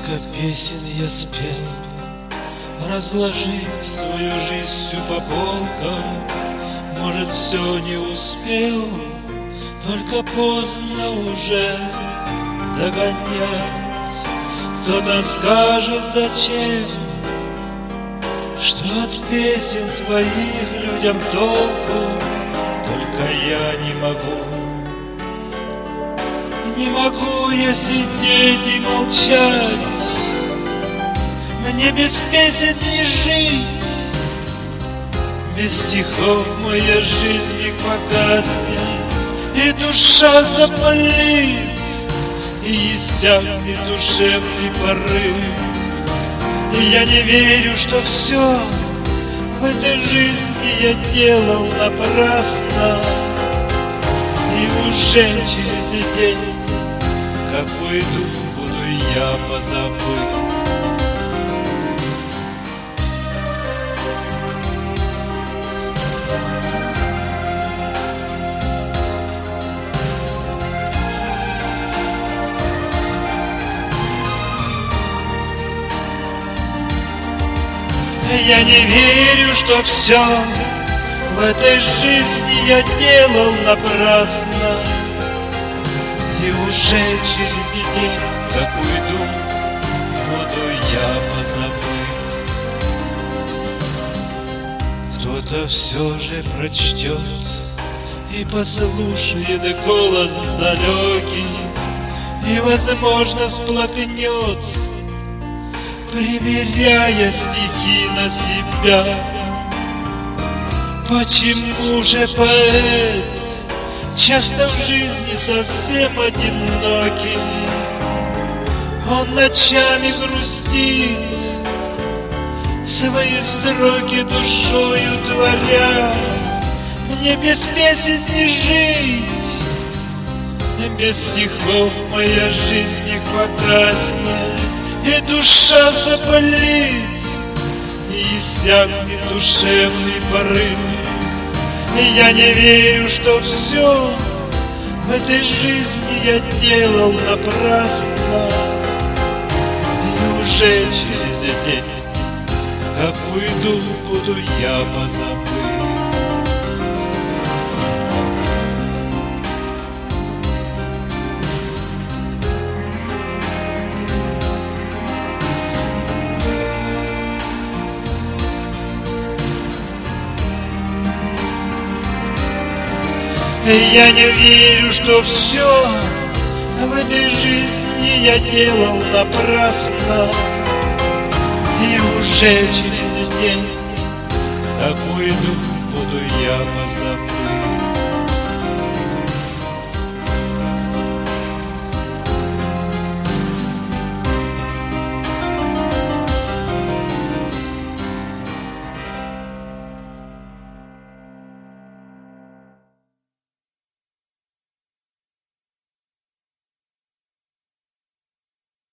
Сколько песен я спел, разложив свою жизнь всю по полкам. Может, все не успел, только поздно уже догонять. Кто-то скажет, зачем, что от песен твоих людям толку, только я не могу. Не могу я сидеть и молчать, мне без песен не жить. Без стихов моя жизнь не погаснет, и душа заболит, и иссякнет душевный порыв. И я не верю, что все в этой жизни я делал напрасно. И уже через день, как уйду, буду я позабыт. Я не верю, что все в этой жизни я делал напрасно. И уже через день, как уйду, буду я позабыт. Кто-то все же прочтет и послушает голос далекий, и, возможно, всплакнет, примеряя стихи на себя. Почему же поэт часто в жизни совсем одинокий? Он ночами грустит, свои строки душою творя. Мне без песен не жить, без стихов моя жизнь не погаснет, и душа заболит, и иссякнет душевный порыв. И я не верю, что все в этой жизни я делал напрасно. И уже через день, как уйду, буду я позабыт. Я не верю, что все в этой жизни я делал напрасно. И уже через день, как уйду, буду я позабыт.